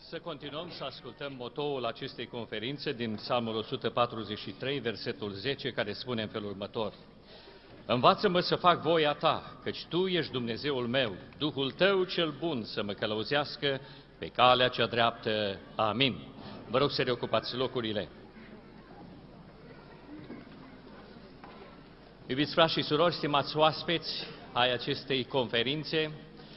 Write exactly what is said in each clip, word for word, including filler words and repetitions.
Să continuăm să ascultăm motoul acestei conferințe din Psalmul o sută patruzeci și trei, versetul zece, care spune în felul următor: Învață-mă să fac voia Ta, căci Tu ești Dumnezeul meu, Duhul Tău cel bun să mă călăuzească pe calea cea dreaptă. Amin. Vă rog să reocupați locurile. Iubiți frați și surori, stimați oaspeți ai acestei conferințe,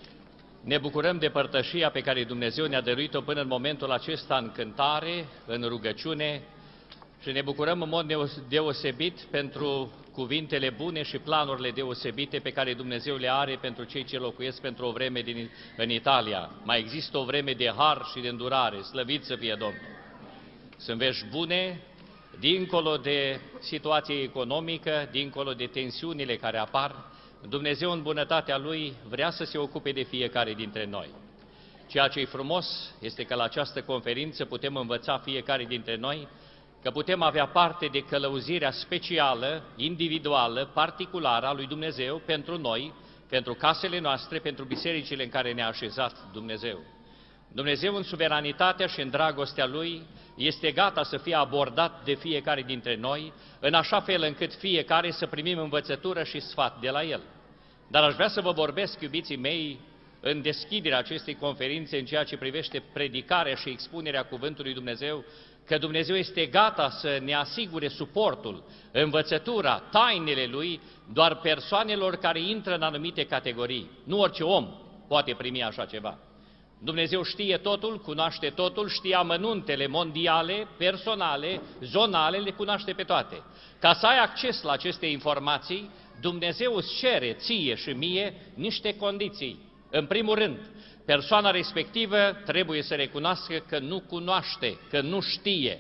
ne bucurăm de părtășia pe care Dumnezeu ne-a dăruit-o până în momentul acesta în cântare, în rugăciune, și ne bucurăm în mod deosebit pentru cuvintele bune și planurile deosebite pe care Dumnezeu le are pentru cei ce locuiesc pentru o vreme din, în Italia. Mai există o vreme de har și de îndurare, slăvit să fie Domnul. Sunt vești bune, dincolo de situația economică, dincolo de tensiunile care apar. Dumnezeu în bunătatea Lui vrea să se ocupe de fiecare dintre noi. Ceea ce e frumos este că la această conferință putem învăța fiecare dintre noi că putem avea parte de călăuzirea specială, individuală, particulară a lui Dumnezeu pentru noi, pentru casele noastre, pentru bisericile în care ne-a așezat Dumnezeu. Dumnezeu în suveranitatea și în dragostea Lui este gata să fie abordat de fiecare dintre noi, în așa fel încât fiecare să primim învățătură și sfat de la El. Dar aș vrea să vă vorbesc, iubiții mei, în deschiderea acestei conferințe, în ceea ce privește predicarea și expunerea Cuvântului Dumnezeu, că Dumnezeu este gata să ne asigure suportul, învățătura, tainele Lui, doar persoanelor care intră în anumite categorii. Nu orice om poate primi așa ceva. Dumnezeu știe totul, cunoaște totul, știe amănuntele mondiale, personale, zonale, le cunoaște pe toate. Ca să ai acces la aceste informații, Dumnezeu îți cere ție și mie niște condiții. În primul rând, persoana respectivă trebuie să recunoască că nu cunoaște, că nu știe.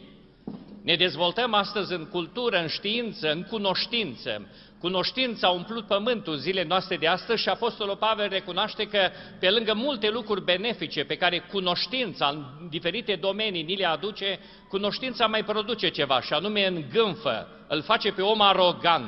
Ne dezvoltăm astăzi în cultură, în știință, în cunoștință. Cunoștința a umplut pământul zilele noastre de astăzi și Apostolul Pavel recunoaște că pe lângă multe lucruri benefice pe care cunoștința în diferite domenii ni le aduce, cunoștința mai produce ceva și anume îngânfă, îl face pe om arogant.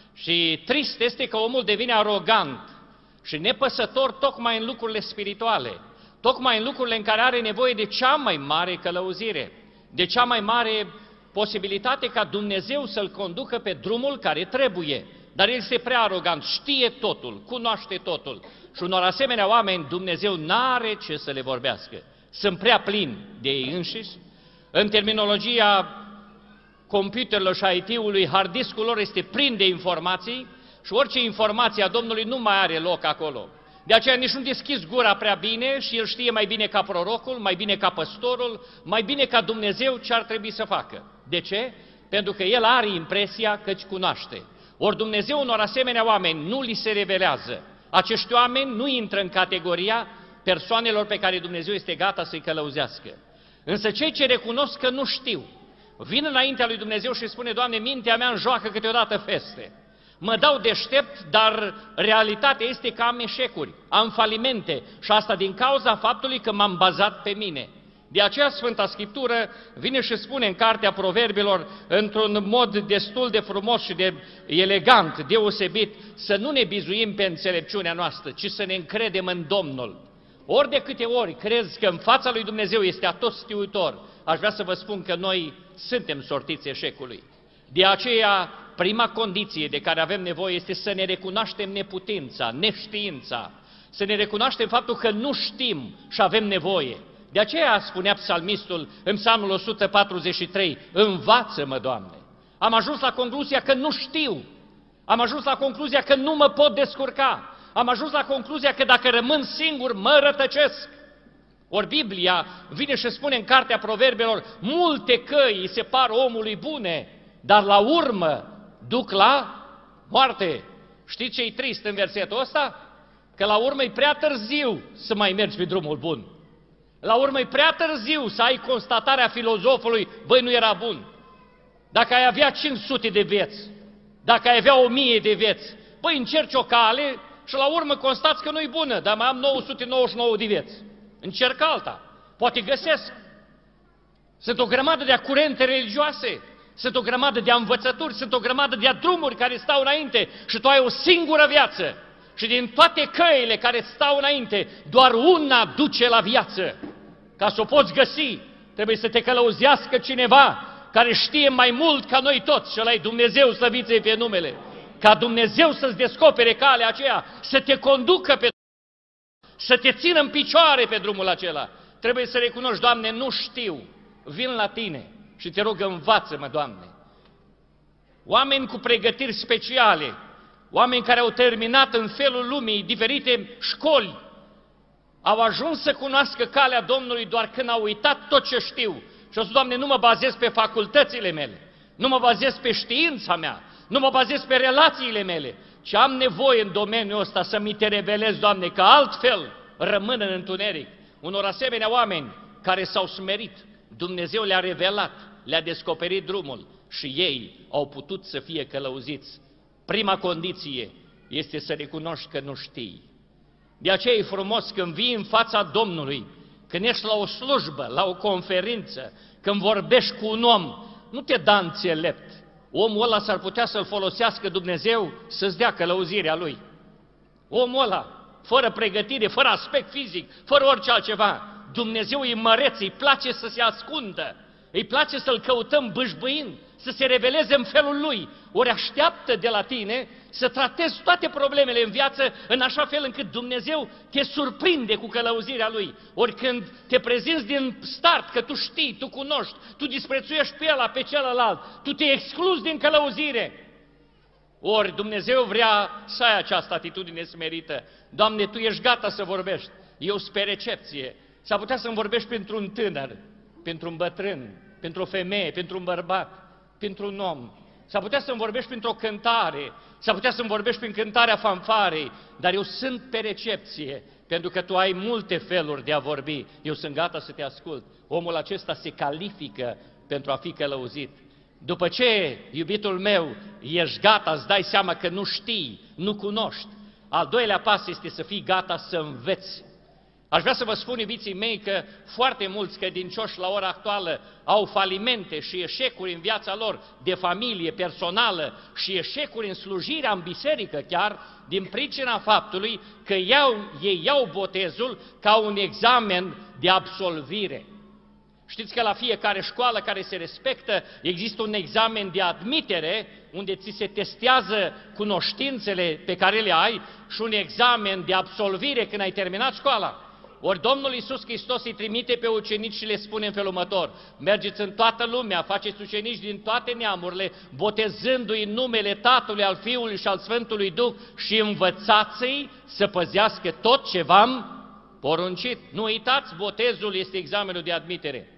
Și trist este că omul devine arogant și nepăsător tocmai în lucrurile spirituale, tocmai în lucrurile în care are nevoie de cea mai mare călăuzire, de cea mai mare posibilitate ca Dumnezeu să-l conducă pe drumul care trebuie. Dar el este prea arogant, știe totul, cunoaște totul. Și unor asemenea oameni Dumnezeu n-are ce să le vorbească. Sunt prea plini de ei înșiși. În terminologia computerelor și I T-ului, hard discul lor este plin de informații și orice informație a Domnului nu mai are loc acolo. De aceea nici nu deschizi gura prea bine și el știe mai bine ca prorocul, mai bine ca păstorul, mai bine ca Dumnezeu ce ar trebui să facă. De ce? Pentru că el are impresia că îți cunoaște. Ori Dumnezeu unor asemenea oameni nu li se revelează. Acești oameni nu intră în categoria persoanelor pe care Dumnezeu este gata să-i călăuzească. Însă cei ce recunosc că nu știu, vin înaintea lui Dumnezeu și spune: Doamne, mintea mea îmi joacă câteodată feste. Mă dau deștept, dar realitatea este că am eșecuri, am falimente și asta din cauza faptului că m-am bazat pe mine. De aceea Sfânta Scriptură vine și spune în Cartea Proverbilor, într-un mod destul de frumos și de elegant, deosebit, să nu ne bizuim pe înțelepciunea noastră, ci să ne încredem în Domnul. Ori de câte ori crezi că în fața lui Dumnezeu este atotștiuitor, aș vrea să vă spun că noi suntem sortiți eșecului. De aceea, prima condiție de care avem nevoie este să ne recunoaștem neputința, neștiința, să ne recunoaștem faptul că nu știm și avem nevoie. De aceea spunea psalmistul în Psalmul o sută patruzeci și trei, învață-mă, Doamne. Am ajuns la concluzia că nu știu, am ajuns la concluzia că nu mă pot descurca, am ajuns la concluzia că dacă rămân singur, mă rătăcesc. Ori Biblia vine și spune în Cartea Proverbelor, multe căi îi se par omului bune, dar la urmă duc la moarte. Știți ce e trist în versetul ăsta? Că la urmă e prea târziu să mai mergi pe drumul bun. La urmă e prea târziu să ai constatarea filozofului, băi, nu era bun. Dacă ai avea cinci sute de vieți, dacă ai avea o mie de vieți, băi, încerci o cale și la urmă constați că nu-i bună, dar mai am nouă sute nouăzeci și nouă de vieți. Încerc alta, poate găsesc. Sunt o grămadă de curente religioase, sunt o grămadă de învățături, sunt o grămadă de drumuri care stau înainte și tu ai o singură viață. Și din toate căile care stau înainte, doar una duce la viață. Ca să o poți găsi, trebuie să te călăuzească cineva care știe mai mult ca noi toți și ăla-i Dumnezeu, slăviți-i pe numele. Ca Dumnezeu să-ți descopere calea aceea, să te conducă pe să te țină în picioare pe drumul acela. Trebuie să recunoști, Doamne, nu știu, vin la Tine și te rog, învață-mă, Doamne. Oameni cu pregătiri speciale, oameni care au terminat în felul lumii diferite școli, au ajuns să cunoască calea Domnului doar când au uitat tot ce știu. Și au zis, Doamne, nu mă bazez pe facultățile mele, nu mă bazez pe știința mea, nu mă bazez pe relațiile mele, ci am nevoie în domeniul ăsta să mi te revelezi, Doamne, că altfel rămân în întuneric. Unor asemenea oameni care s-au smerit, Dumnezeu le-a revelat, le-a descoperit drumul și ei au putut să fie călăuziți. Prima condiție este să recunoști că nu știi. De aceea e frumos când vii în fața Domnului, când ești la o slujbă, la o conferință, când vorbești cu un om, nu te da înțelept. Omul ăla s-ar putea să-l folosească Dumnezeu să-ți dea călăuzirea lui. Omul ăla, fără pregătire, fără aspect fizic, fără orice altceva, Dumnezeu îi măreț, îi place să se ascundă, îi place să-L căutăm bâșbâind, să se reveleze în felul Lui. Ori așteaptă de la tine să tratezi toate problemele în viață în așa fel încât Dumnezeu te surprinde cu călăuzirea Lui. Ori când te prezinți din start că tu știi, tu cunoști, tu disprețuiești pe ăla, pe celălalt, tu te excluzi din călăuzire. Ori Dumnezeu vrea să ai această atitudine smerită. Doamne, Tu ești gata să vorbești, eu sunt pe recepție. S-ar putea să-mi vorbești pentru un tânăr, pentru un bătrân, pentru o femeie, pentru un bărbat, pentru un om. S-ar putea să-mi vorbești printr-o cântare, s-ar putea să-mi vorbești prin cântarea fanfarei, dar eu sunt pe recepție, pentru că Tu ai multe feluri de a vorbi. Eu sunt gata să te ascult. Omul acesta se califică pentru a fi călăuzit. După ce, iubitul meu, ești gata, îți dai seama că nu știi, nu cunoști. Al doilea pas este să fii gata să înveți. Aș vrea să vă spun, iubiții mei, că foarte mulți credincioși la ora actuală au falimente și eșecuri în viața lor de familie, personală și eșecuri în slujirea în biserică chiar, din pricina faptului că iau, ei iau botezul ca un examen de absolvire. Știți că la fiecare școală care se respectă există un examen de admitere unde ți se testează cunoștințele pe care le ai și un examen de absolvire când ai terminat școala. Ori Domnul Iisus Hristos îi trimite pe ucenici și le spune în felul următor: mergeți în toată lumea, faceți ucenici din toate neamurile, botezându-i în numele Tatălui, al Fiului și al Sfântului Duh și învățați-i să păzească tot ce v-am poruncit. Nu uitați, botezul este examenul de admitere.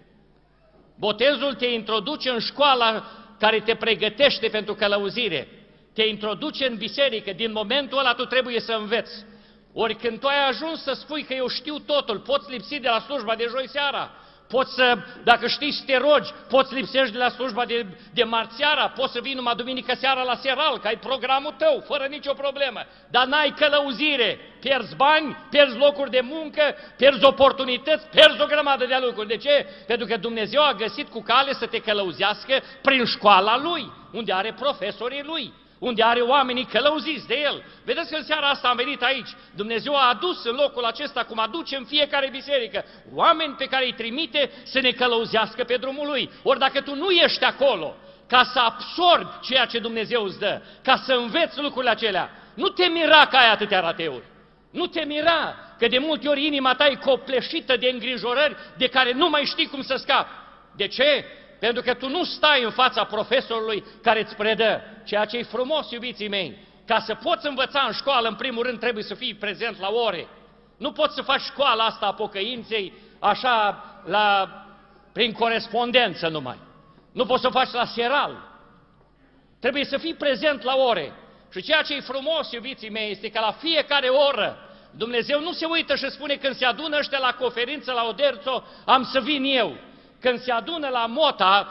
Botezul te introduce în școala care te pregătește pentru călăuzire, te introduce în biserică, din momentul ăla tu trebuie să înveți. Ori când tu ai ajuns să spui că eu știu totul, poți lipsi de la slujba de joi seara, poți să, dacă știi să te rogi, poți lipsești de la slujba de, de marți seara, poți să vii numai duminică seara la seral, că ai programul tău, fără nicio problemă, dar n-ai călăuzire, pierzi bani, pierzi locuri de muncă, pierzi oportunități, pierzi o grămadă de lucruri. De ce? Pentru că Dumnezeu a găsit cu cale să te călăuzească prin școala Lui, unde are profesorii Lui, unde are oamenii călăuziți de El. Vedeți că în seara asta am venit aici, Dumnezeu a adus în locul acesta, cum aduce în fiecare biserică, oameni pe care îi trimite să ne călăuzească pe drumul Lui. Ori dacă tu nu ești acolo ca să absorbi ceea ce Dumnezeu îți dă, ca să înveți lucrurile acelea, nu te mira că ai atâtea rateuri. Nu te mira că de multe ori inima ta e copleșită de îngrijorări de care nu mai știi cum să scapi. De ce? Pentru că tu nu stai în fața profesorului care îți predă. Ceea ce e frumos, iubiții mei, ca să poți învăța în școală, în primul rând trebuie să fii prezent la ore. Nu poți să faci școala asta a pocăinței așa la, prin corespondență numai. Nu poți să o faci la seral. Trebuie să fii prezent la ore. Și ceea ce e frumos, iubiții mei, este că la fiecare oră Dumnezeu nu se uită și spune: când se adună ăștia la conferință la Oderțo, am să vin eu. Când se adună la Mota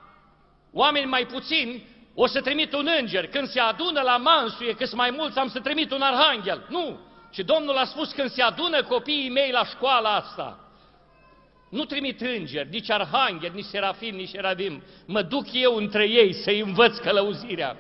oameni mai puțini, o să trimit un înger. Când se adună la Mansuie, că sunt mai mulți, am să trimit un arhanghel. Nu! Și Domnul a spus: când se adună copiii mei la școala asta, nu trimit îngeri, nici arhanghel, nici serafim, nici cherubim. Mă duc eu între ei să-i învăț călăuzirea.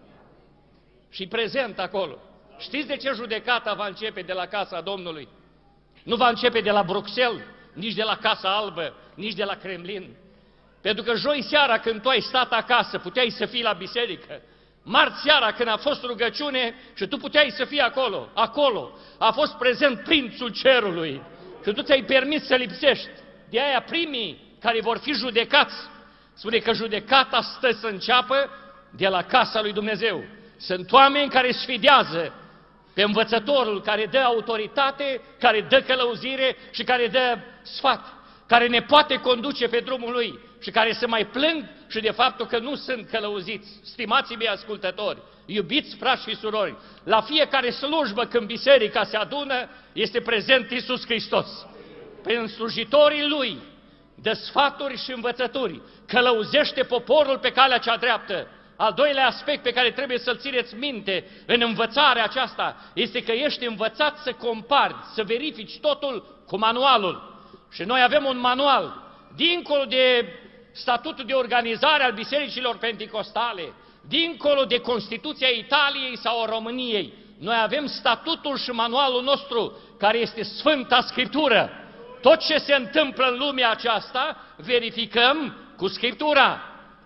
Și prezent acolo. Știți de ce judecata va începe de la casa Domnului? Nu va începe de la Bruxelles, nici de la Casa Albă, nici de la Kremlin. Pentru că joi seara, când tu ai stat acasă, puteai să fii la biserică. Marți seara, când a fost rugăciune și tu puteai să fii acolo, acolo, a fost prezent Prințul Cerului și tu ți-ai permis să lipsești. De aia primii care vor fi judecați, spune că judecata stă să înceapă de la casa lui Dumnezeu. Sunt oameni care sfidează pe învățătorul, care dă autoritate, care dă călăuzire și care dă sfat, care ne poate conduce pe drumul lui și care se mai plâng și de faptul că nu sunt călăuziți. Stimații mei ascultători, iubiți frați și surori, la fiecare slujbă când biserica se adună, este prezent Iisus Hristos. Prin slujitorii Lui dă sfaturi și învățături, călăuzește poporul pe calea cea dreaptă. Al doilea aspect pe care trebuie să-l țineți minte în învățarea aceasta este că ești învățat să compari, să verifici totul cu manualul. Și noi avem un manual, dincolo de statutul de organizare al bisericilor penticostale, dincolo de Constituția Italiei sau a României, noi avem statutul și manualul nostru, care este Sfânta Scriptură. Tot ce se întâmplă în lumea aceasta, verificăm cu Scriptura.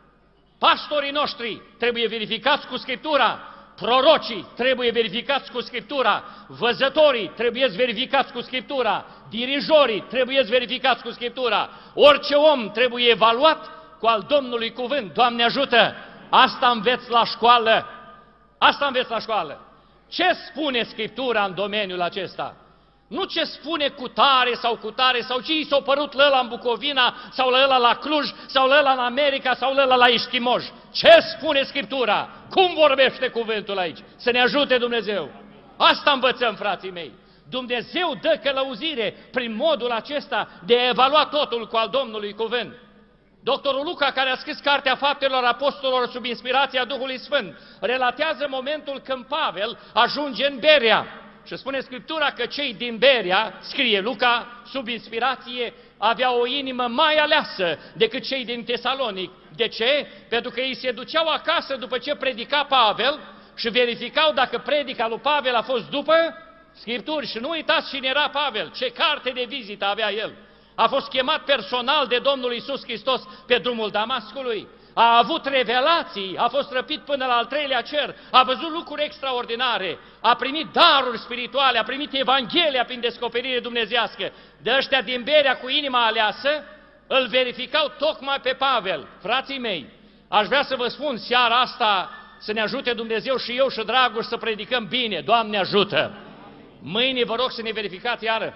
Pastorii noștri trebuie verificați cu Scriptura, prorocii trebuie verificați cu Scriptura, văzătorii trebuie verificați cu Scriptura, dirijorii trebuie verificați cu Scriptura, orice om trebuie evaluat cu al Domnului cuvânt. Doamne ajută! Asta înveți la școală, asta înveți la școală. Ce spune Scriptura în domeniul acesta? Nu ce spune cu tare sau cu tare, sau ce i s-a părut la ăla în Bucovina, sau la ăla la Cluj, sau la ăla în America, sau la ăla la Ischimoj. Ce spune Scriptura? Cum vorbește cuvântul aici? Să ne ajute Dumnezeu! Asta învățăm, frații mei. Dumnezeu dă călăuzire prin modul acesta de a evalua totul cu al Domnului cuvânt. Doctorul Luca, care a scris Cartea Faptelor Apostolilor sub inspirația Duhului Sfânt, relatează momentul când Pavel ajunge în Berea. Și spune Scriptura că cei din Berea, scrie Luca, sub inspirație, aveau o inimă mai aleasă decât cei din Tesalonic. De ce? Pentru că ei se duceau acasă după ce predica Pavel și verificau dacă predica lui Pavel a fost după Scripturi. Și nu uitați cine era Pavel, ce carte de vizită avea el. A fost chemat personal de Domnul Iisus Hristos pe drumul Damascului. A avut revelații, a fost răpit până la al treilea cer, a văzut lucruri extraordinare, a primit daruri spirituale, a primit Evanghelia prin descoperire dumnezească. De ăștia din Berea cu inima aleasă, îl verificau tocmai pe Pavel. Frații mei, aș vrea să vă spun seara asta să ne ajute Dumnezeu și eu și Dragoș să predicăm bine. Doamne ajută! Mâine vă rog să ne verificați iară.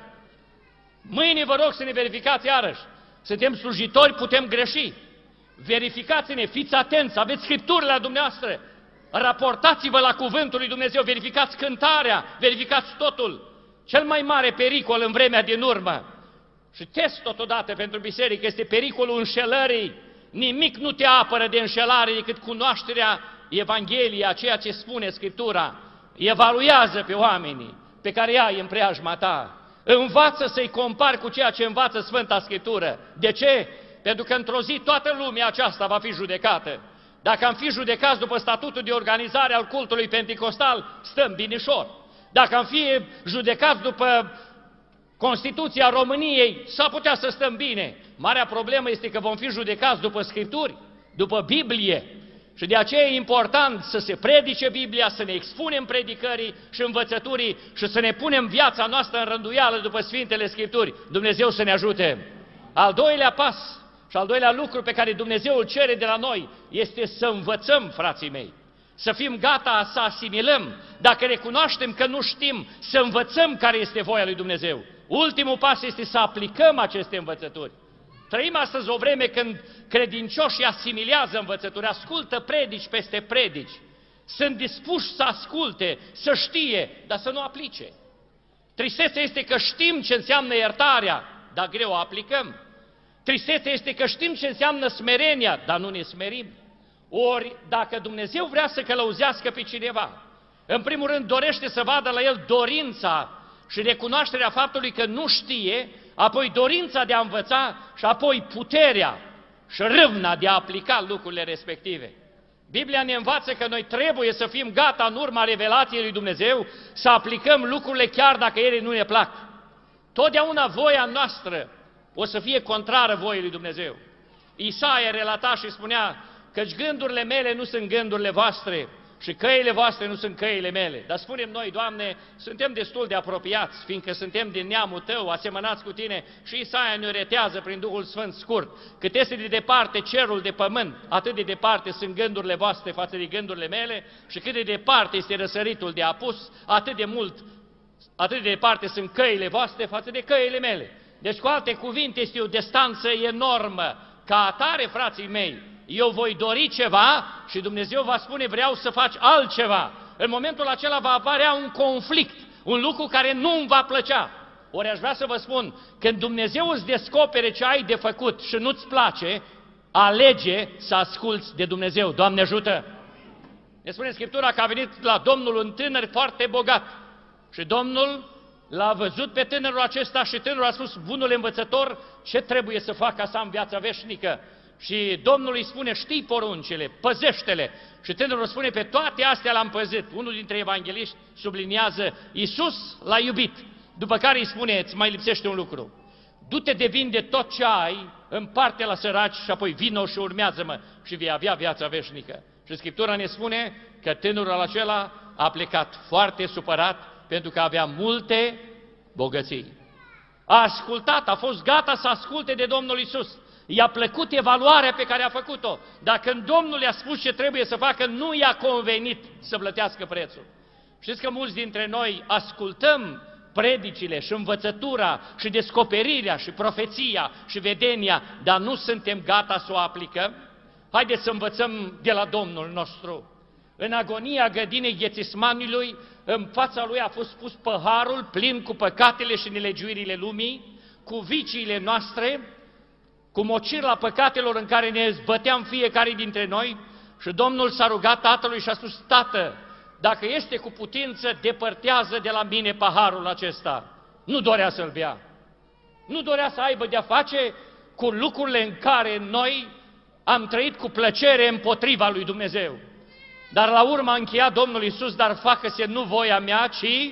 Mâine vă rog să ne verificați iarăși. Suntem slujitori, putem greși. Verificați-ne, fiți atenți, aveți Scripturile la dumneavoastră, raportați-vă la cuvântul lui Dumnezeu, verificați cântarea, verificați totul. Cel mai mare pericol în vremea din urmă, și test totodată pentru biserică, este pericolul înșelării. Nimic nu te apără de înșelare decât cunoașterea Evangheliei, a ceea ce spune Scriptura. Evaluează pe oamenii pe care ai în preajma ta. Învață să-i compari cu ceea ce învață Sfânta Scriptură. De ce? Pentru că într-o zi toată lumea aceasta va fi judecată. Dacă am fi judecați după statutul de organizare al cultului penticostal, stăm binișor. Dacă am fi judecați după Constituția României, s-ar putea să stăm bine. Marea problemă este că vom fi judecați după Scripturi, după Biblie. Și de aceea e important să se predice Biblia, să ne expunem predicării și învățăturii și să ne punem viața noastră în rânduială după Sfintele Scripturi. Dumnezeu să ne ajute! Al doilea pas și al doilea lucru pe care Dumnezeu îl cere de la noi este să învățăm, frații mei, să fim gata să asimilăm. Dacă recunoaștem că nu știm, să învățăm care este voia lui Dumnezeu. Ultimul pas este să aplicăm aceste învățături. Trăim astăzi o vreme când credincioșii asimilează învățături, ascultă predici peste predici, sunt dispuși să asculte, să știe, dar să nu aplice. Tristețea este că știm ce înseamnă iertarea, dar greu o aplicăm. Tristețea este că știm ce înseamnă smerenia, dar nu ne smerim. Ori, dacă Dumnezeu vrea să călăuzească pe cineva, în primul rând dorește să vadă la el dorința și recunoașterea faptului că nu știe, apoi dorința de a învăța și apoi puterea și râvna de a aplica lucrurile respective. Biblia ne învață că noi trebuie să fim gata în urma revelației lui Dumnezeu să aplicăm lucrurile chiar dacă ele nu ne plac. Totdeauna voia noastră o să fie contrară voii lui Dumnezeu. Isaia relata și spunea, căci gândurile mele nu sunt gândurile voastre și căile voastre nu sunt căile mele. Dar spunem noi, Doamne, suntem destul de apropiați, fiindcă suntem din neamul Tău, asemănați cu Tine, și Isaia ne retează prin Duhul Sfânt scurt. Cât este de departe cerul de pământ, atât de departe sunt gândurile voastre față de gândurile mele, și cât de departe este răsăritul de apus, atât de mult, atât de departe sunt căile voastre față de căile mele. Deci, cu alte cuvinte, este o distanță enormă. Ca atare, frații mei, eu voi dori ceva și Dumnezeu va spune, vreau să faci altceva. În momentul acela va apărea un conflict, un lucru care nu îmi va plăcea. Ori aș vrea să vă spun, când Dumnezeu îți descopere ce ai de făcut și nu-ți place, alege să asculți de Dumnezeu. Doamne ajută! Ne spune Scriptura că a venit la Domnul un tânăr foarte bogat și Domnul l-a văzut pe tânărul acesta și tânărul a spus, bunul învățător, ce trebuie să fac ca să am viața veșnică? Și Domnul îi spune, știi poruncile, păzește-le. Și tânărul spune, pe toate astea l-am păzit. Unul dintre evangeliști subliniază, Iisus l-a iubit. După care îi spune, îți mai lipsește un lucru. Du-te de vinde tot ce ai, împarte la săraci și apoi vino și urmează-mă și vei avea viața veșnică. Și Scriptura ne spune că tânărul acela a plecat foarte supărat pentru că avea multe bogății. A ascultat, a fost gata să asculte de Domnul Iisus. I-a plăcut evaluarea pe care a făcut-o, dar când Domnul i-a spus ce trebuie să facă, nu i-a convenit să plătească prețul. Știți că mulți dintre noi ascultăm predicile și învățătura și descoperirea și profeția și vedenia, dar nu suntem gata să o aplicăm? Haideți să învățăm de la Domnul nostru. În agonia grădinei Ghețismanului, în fața lui a fost pus păharul plin cu păcatele și nelegiuirile lumii, cu viciile noastre, cu mocirla păcatelor în care ne zbăteam fiecare dintre noi, și Domnul s-a rugat Tatălui și a spus, Tată, dacă este cu putință, depărtează de la mine paharul acesta. Nu dorea să-l bea. Nu dorea să aibă de-a face cu lucrurile în care noi am trăit cu plăcere împotriva lui Dumnezeu. Dar la urmă a încheiat Domnul Iisus, dar facă-se nu voia mea, ci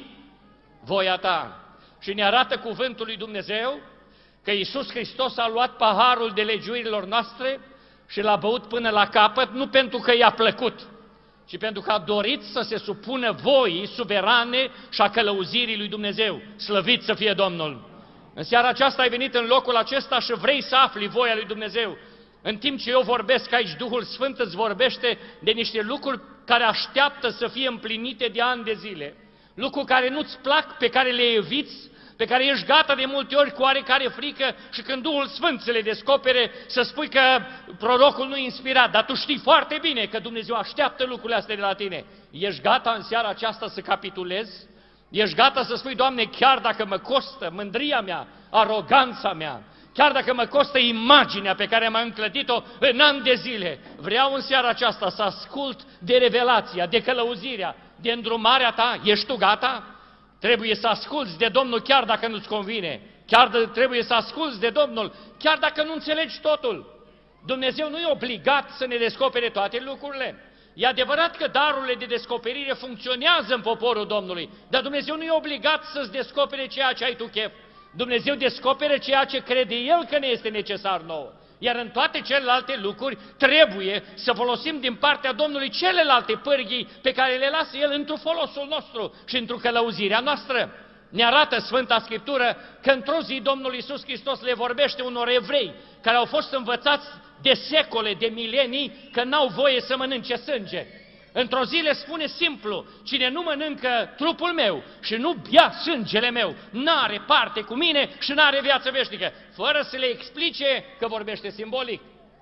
voia ta. Și ne arată cuvântul lui Dumnezeu că Iisus Hristos a luat paharul de legiuirilor noastre și l-a băut până la capăt, nu pentru că i-a plăcut, ci pentru că a dorit să se supună voii suverane și a călăuzirii lui Dumnezeu. Slăvit să fie Domnul! În seara aceasta ai venit în locul acesta și vrei să afli voia lui Dumnezeu. În timp ce eu vorbesc aici, Duhul Sfânt îți vorbește de niște lucruri care așteaptă să fie împlinite de ani de zile. Lucruri care nu-ți plac, pe care le eviți, pe care ești gata de multe ori cu oarecare frică și când Duhul Sfânt să le descopere, să spui că prorocul nu e inspirat, dar tu știi foarte bine că Dumnezeu așteaptă lucrurile astea de la tine. Ești gata în seara aceasta să capitulezi? Ești gata să spui, Doamne, chiar dacă mă costă mândria mea, aroganța mea, chiar dacă mă costă imaginea pe care am înclădit-o în ani de zile, vreau în seara aceasta să ascult de revelația, de călăuzirea, de îndrumarea ta. Ești tu gata? Trebuie să asculți de Domnul chiar dacă nu-ți convine. Chiar de, trebuie să asculți de Domnul chiar dacă nu înțelegi totul. Dumnezeu nu e obligat să ne descopere toate lucrurile. E adevărat că darurile de descoperire funcționează în poporul Domnului, dar Dumnezeu nu e obligat să-ți descopere ceea ce ai tu chef. Dumnezeu descopere ceea ce crede El că ne este necesar nouă. Iar în toate celelalte lucruri trebuie să folosim din partea Domnului celelalte pârghii pe care le lasă El într-un folosul nostru și într-o călăuzirea noastră. Ne arată Sfânta Scriptură că într-o zi Domnul Iisus Hristos le vorbește unor evrei care au fost învățați de secole, de milenii, că n-au voie să mănânce sânge. Într-o zi le spune simplu, cine nu mănâncă trupul meu și nu bea sângele meu, n-are parte cu mine și n-are viață veșnică, fără să le explice că vorbește simbolic.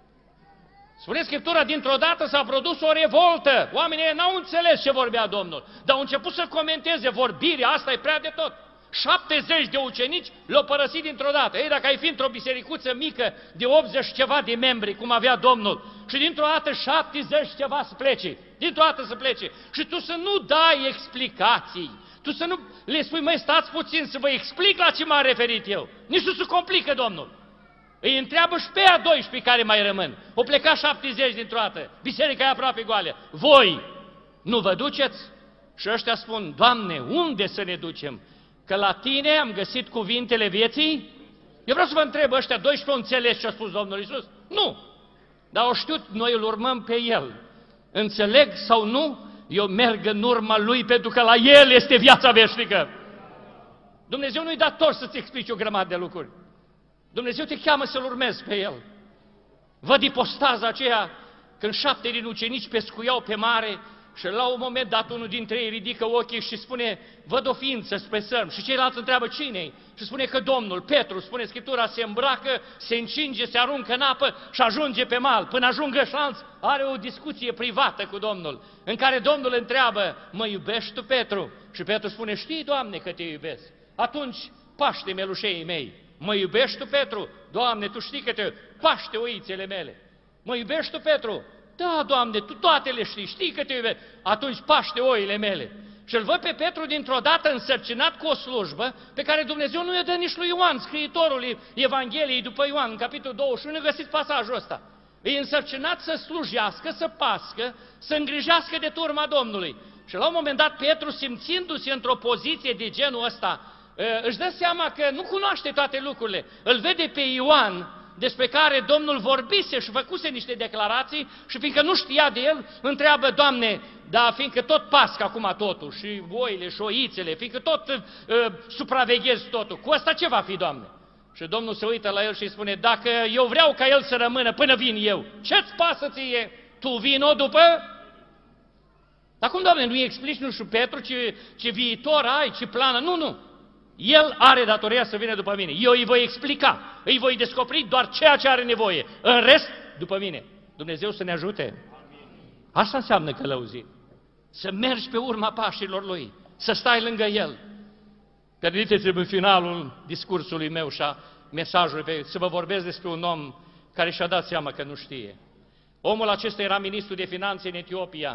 Spune Scriptura, dintr-o dată s-a produs o revoltă, oamenii n-au înțeles ce vorbea Domnul, dar au început să comenteze, vorbirea asta e prea de tot. șaptezeci de ucenici l-au părăsit dintr-o dată. Ei, dacă ai fi într-o bisericuță mică de optzeci ceva de membri, cum avea Domnul, și dintr-o dată șaptezeci ceva să plece, dintr-o dată să plece, și tu să nu dai explicații, tu să nu le spui, măi, stați puțin să vă explic la ce m-am referit eu. Nici nu se complică Domnul. Îi întreabă și pe a doisprezece care mai rămân. O pleca șaptezeci dintr-o dată, biserica e aproape goală. Voi nu vă duceți? Și ăștia spun, Doamne, unde să ne ducem? Că la Tine am găsit cuvintele vieții Eu vreau să vă întreb, ăștia doisprezece au înțeles ce a spus Domnul Iisus? Nu! Dar au știut, noi îl urmăm pe El. Înțeleg sau nu? Eu merg în urma Lui pentru că la El este viața veșnică. Dumnezeu nu-i dator să-ți explici o grămadă de lucruri. Dumnezeu te cheamă să-L urmezi pe El. Văd ipostaza aceea când șapte din ucenici pescuiau pe mare și la un moment dat unul dintre ei ridică ochii și spune, văd o ființă spre sărm. Și ceilalți întreabă cine-i? Și spune că Domnul, Petru, spune Scriptura, se îmbracă, se încinge, se aruncă în apă și ajunge pe mal. Până ajungă șanț, are o discuție privată cu Domnul, în care Domnul întreabă, mă iubești tu, Petru? Și Petru spune, știi, Doamne, că te iubesc. Atunci paște melușeii mei. Mă iubești tu, Petru? Doamne, tu știi că te paște oițele mele. Mă iubești tu, Petru? Da, Doamne, tu toate le știi, știi că te iubesc. Atunci paște oile mele. Și îl văd pe Petru dintr-o dată însărcinat cu o slujbă pe care Dumnezeu nu i-o dă nici lui Ioan, scriitorul Evangheliei după Ioan, în capitolul douăzeci și unu, găsiți pasajul ăsta. E însărcinat să slujească, să pască, să îngrijească de turma Domnului. Și la un moment dat Petru, simțindu-se într-o poziție de genul ăsta, își dă seama că nu cunoaște toate lucrurile. Îl vede pe Ioan, despre care Domnul vorbise și făcuse niște declarații și fiindcă nu știa de el, întreabă, Doamne, dar fiindcă tot pască acum totul, și oile și oițele, fiindcă tot uh, supraveghezi totul, cu asta ce va fi, Doamne? Și Domnul se uită la el și îi spune, dacă eu vreau ca el să rămână până vin eu, ce-ți pasă ție? Tu vino după? Dar cum, Doamne, nu-i explici, nu știu, Petru, ce, ce viitor ai, ce plană? Nu, nu. El are datoria să vină după mine. Eu îi voi explica, îi voi descoperi doar ceea ce are nevoie. În rest, după mine. Dumnezeu să ne ajute. Asta înseamnă călăuzit. Să mergi pe urma pașilor Lui, să stai lângă El. Permiteți-mi în finalul discursului meu și a mesajului să vă vorbesc despre un om care și-a dat seama că nu știe. Omul acesta era ministru de finanțe în Etiopia.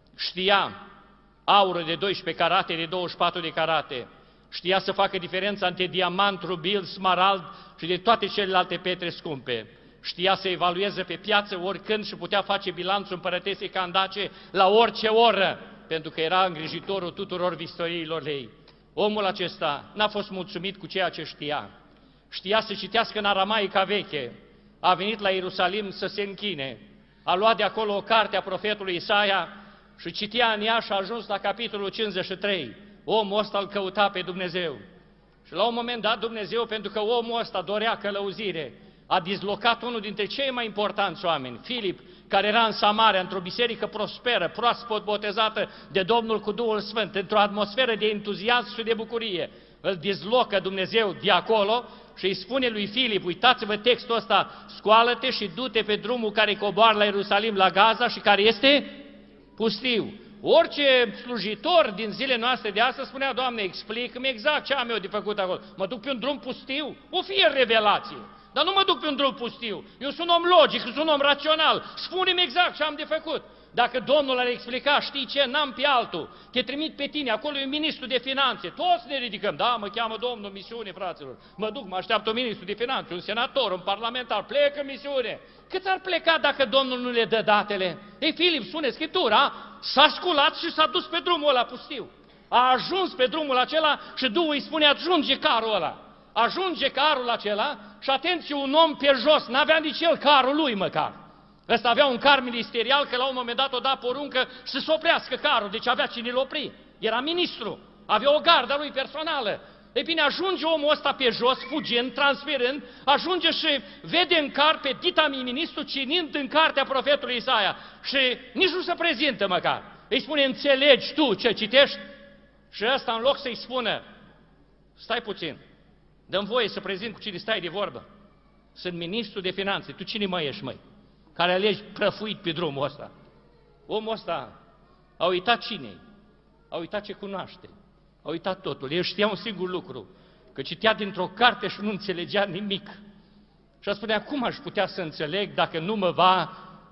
Știa aură de doisprezece carate, de douăzeci și patru de carate. Știa să facă diferența între diamant, rubil, smarald și de toate celelalte pietre scumpe. Știa să evalueze pe piață oricând și putea face bilanțul împărătesei Candace la orice oră, pentru că era îngrijitorul tuturor vistoriilor ei. Omul acesta n-a fost mulțumit cu ceea ce știa. Știa să citească în aramaica veche. A venit la Ierusalim să se închine. A luat de acolo o carte a profetului Isaia și citea în ea și a ajuns la capitolul cincizeci și trei. Omul ăsta îl căuta pe Dumnezeu. Și la un moment dat Dumnezeu, pentru că omul ăsta dorea călăuzire, a dislocat unul dintre cei mai importanți oameni, Filip, care era în Samaria, într-o biserică prosperă, proaspăt botezată de Domnul cu Duhul Sfânt, într-o atmosferă de entuziasm și de bucurie. Îl dislocă Dumnezeu de acolo și îi spune lui Filip, uitați-vă textul ăsta, scoală-te și du-te pe drumul care coboară la Ierusalim, la Gaza și care este pustiu. Orice slujitor din zilele noastre de astăzi spunea, Doamne, explică-mi exact ce am eu de făcut acolo. Mă duc pe un drum pustiu? O fie revelație. Dar nu mă duc pe un drum pustiu. Eu sunt om logic, sunt un om rațional. Spune-mi exact ce am de făcut. Dacă Domnul ar explica, știi ce, n-am pe altul, te trimit pe tine, acolo e un ministru de finanțe, toți ne ridicăm, da, mă cheamă Domnul, misiune, fraților, mă duc, mă așteaptă un ministru de finanțe, un senator, un parlamentar, plecă misiune. Cât ar pleca dacă Domnul nu le dă datele? Ei, Filip, spune Scriptura, s-a sculat și s-a dus pe drumul ăla pustiu. A ajuns pe drumul acela și Duhul îi spune, ajunge carul ăla. Ajunge carul acela și atenție, un om pe jos, n-avea nici el carul lui măcar. Ăsta avea un car ministerial, că la un moment dat o da poruncă să se oprească carul, deci avea cine-l opri. Era ministru, avea o gardă lui personală. Ei bine, ajunge omul ăsta pe jos, fugind, transferând, ajunge și vede în car pe dita ministru cinind în cartea profetului Isaia și nici nu se prezintă măcar. Îi spune, înțelegi tu ce citești? Și ăsta, în loc să-i spună, stai puțin, dă-mi voie să prezint cu cine stai de vorbă. Sunt ministru de finanțe, tu cine mai ești, măi? Care alegi prăfuit pe drumul ăsta. Omul ăsta a uitat cine-i, a uitat ce cunoaște, a uitat totul. El știa un singur lucru, că citea dintr-o carte și nu înțelegea nimic. Și a spunea, cum aș putea să înțeleg dacă nu mă va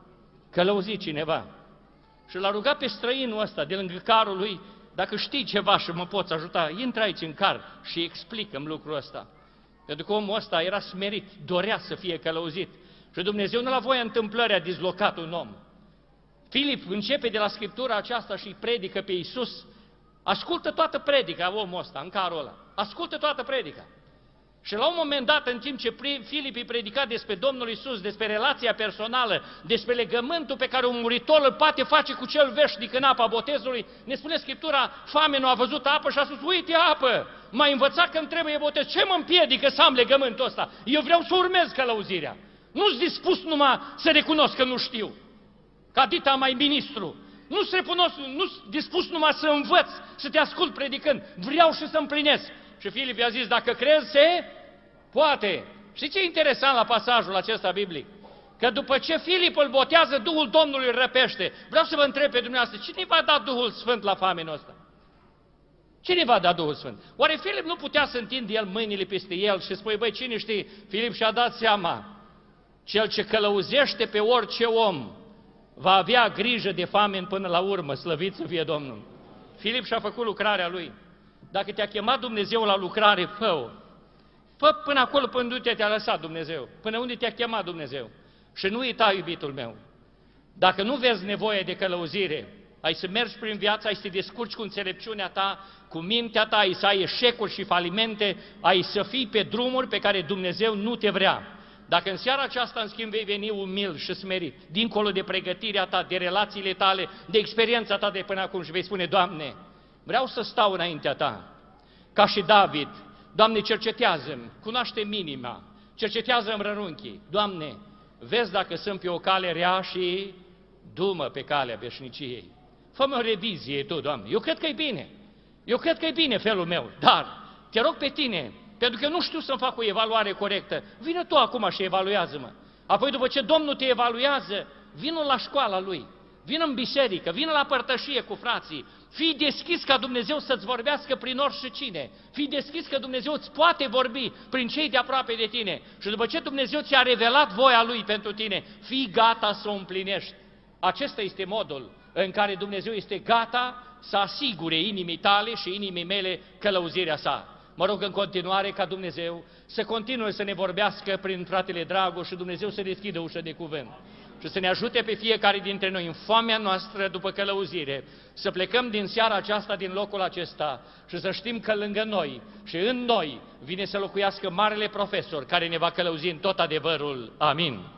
călăuzi cineva? Și l-a rugat pe străinul ăsta de lângă carul lui, dacă știi ceva și mă poți ajuta, intră aici în car și explică-mi lucrul ăsta. Pentru că omul ăsta era smerit, dorea să fie călăuzit. Și Dumnezeu nu la voia întâmplării a dislocat un om. Filip începe de la Scriptura aceasta și îi predică pe Iisus. Ascultă toată predica omul ăsta în carul ăla. Ascultă toată predica. Și la un moment dat, în timp ce Filip îi predica despre Domnul Iisus, despre relația personală, despre legământul pe care un muritor îl poate face cu cel veșnic în apa botezului, ne spune Scriptura, famenul a văzut apă și a spus, uite apă, m-a învățat că îmi trebuie botez, ce mă împiedică să am legământul ăsta? Eu vreau să urmez călăuzirea. Nu-s dispus numai să recunosc că nu știu, ca dita mai ministru. Nu-s nu dispus numai să învăț, să te ascult predicând, vreau și să împlinesc. Și Filip i-a zis, dacă crezi, se poate. Știți ce e interesant la pasajul acesta biblic? Că după ce Filip îl botează, Duhul Domnului îl răpește. Vreau să vă întreb pe dumneavoastră, cine va da Duhul Sfânt la famenul ăsta? Cine va da Duhul Sfânt? Oare Filip nu putea să întinde el mâinile peste el și spune, băi, cine știe? Filip și-a dat seama, cel ce călăuzește pe orice om va avea grijă de famen până la urmă, slăvit să fie Domnul. Filip și-a făcut lucrarea lui. Dacă te-a chemat Dumnezeu la lucrare, fă-o. Fă până acolo, până unde te-a lăsat Dumnezeu, până unde te-a chemat Dumnezeu. Și nu uita, iubitul meu, dacă nu vezi nevoie de călăuzire, ai să mergi prin viață, ai să te descurci cu înțelepciunea ta, cu mintea ta, ai să ai eșecuri și falimente, ai să fii pe drumuri pe care Dumnezeu nu te vrea. Dacă în seara aceasta, în schimb, vei veni umil și smerit, dincolo de pregătirea ta, de relațiile tale, de experiența ta de până acum și vei spune, Doamne, vreau să stau înaintea ta, ca și David, Doamne, cercetează-mi, cunoaște minima, cercetează-mi rărunchii, Doamne, vezi dacă sunt pe o cale rea și du-mă pe calea veșniciei. Fă-mi o revizie Tu, Doamne, eu cred că e bine, eu cred că e bine felul meu, dar te rog pe Tine, pentru că nu știu să-mi fac o evaluare corectă, vină Tu acum și evaluează-mă. Apoi după ce Domnul te evaluează, vină la școala Lui, vină în biserică, vină la părtășie cu frații, fii deschis ca Dumnezeu să-ți vorbească prin orice cine, fii deschis că Dumnezeu îți poate vorbi prin cei de aproape de tine și după ce Dumnezeu ți-a revelat voia Lui pentru tine, fii gata să o împlinești. Acesta este modul în care Dumnezeu este gata să asigure inimii tale și inimii mele călăuzirea sa. Mă rog în continuare ca Dumnezeu să continue să ne vorbească prin fratele Dragoș și Dumnezeu să deschidă ușa de cuvânt și să ne ajute pe fiecare dintre noi în foamea noastră după călăuzire, să plecăm din seara aceasta, din locul acesta și să știm că lângă noi și în noi vine să locuiască marele profesor care ne va călăuzi în tot adevărul. Amin.